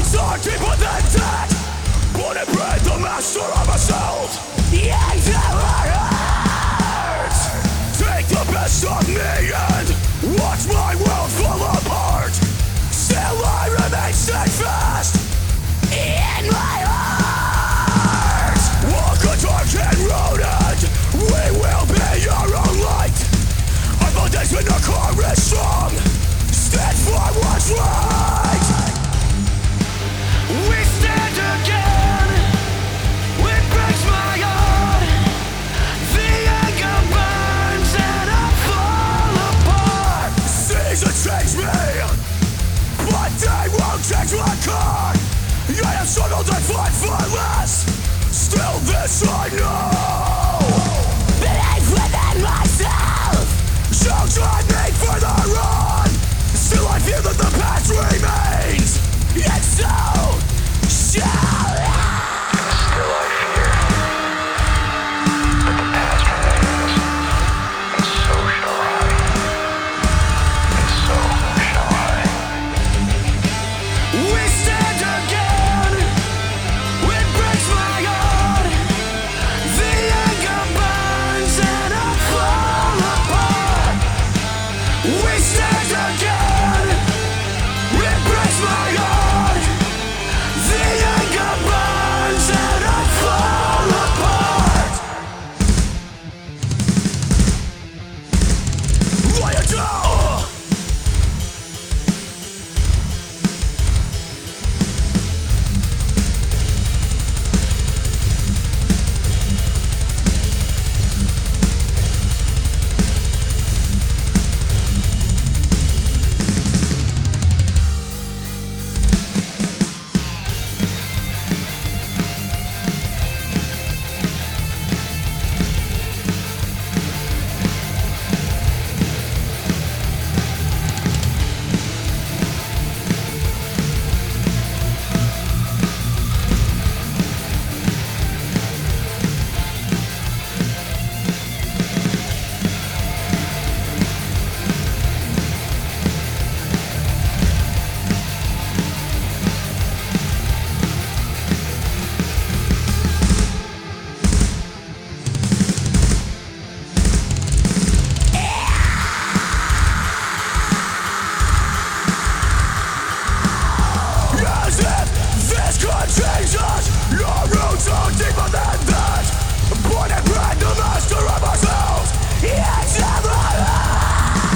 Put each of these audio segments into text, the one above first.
roots are deeper than that. Born and bred, the master of ourselves. Yanks our hearts. Take the best of me and watch my world fall apart. Still I remain steadfast in my heart. Walk a dark and road and we will be our own light. Our foundation, our core is strong. Stand for what's right. We stand again. It breaks my heart. The anger burns and I fall apart. Seasons change me, but they won't change my core. I have struggled and fought for less. Still this I know. Belief within myself shall drive me further on. Still I feel that the past remains, and so shall I. Still I fear that the past remains, and so shall I. And so shall I. We stand again. It breaks my heart. The anger burns and I fall apart. We stand again. It breaks my heart. The anger burns and I fall apart. Lay it down. As if this could change us. Your roots are deeper than that. Born and bred, the master of ourselves. It's our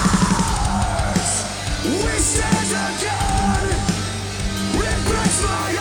hearts. We stand again. It breaks my